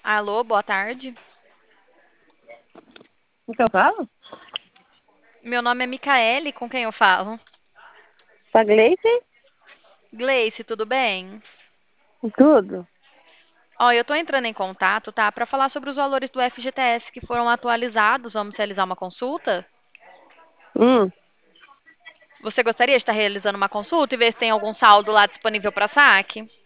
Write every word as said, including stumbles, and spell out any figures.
Alô, boa tarde. O que eu falo? Meu nome é Micaele, com quem eu falo? Com a Gleice? Gleice, tudo bem? Tudo. Ó, eu tô entrando em contato, tá, para falar sobre os valores do F G T S que foram atualizados. Vamos realizar uma consulta? Hum. Você gostaria de estar realizando uma consulta e ver se tem algum saldo lá disponível para saque?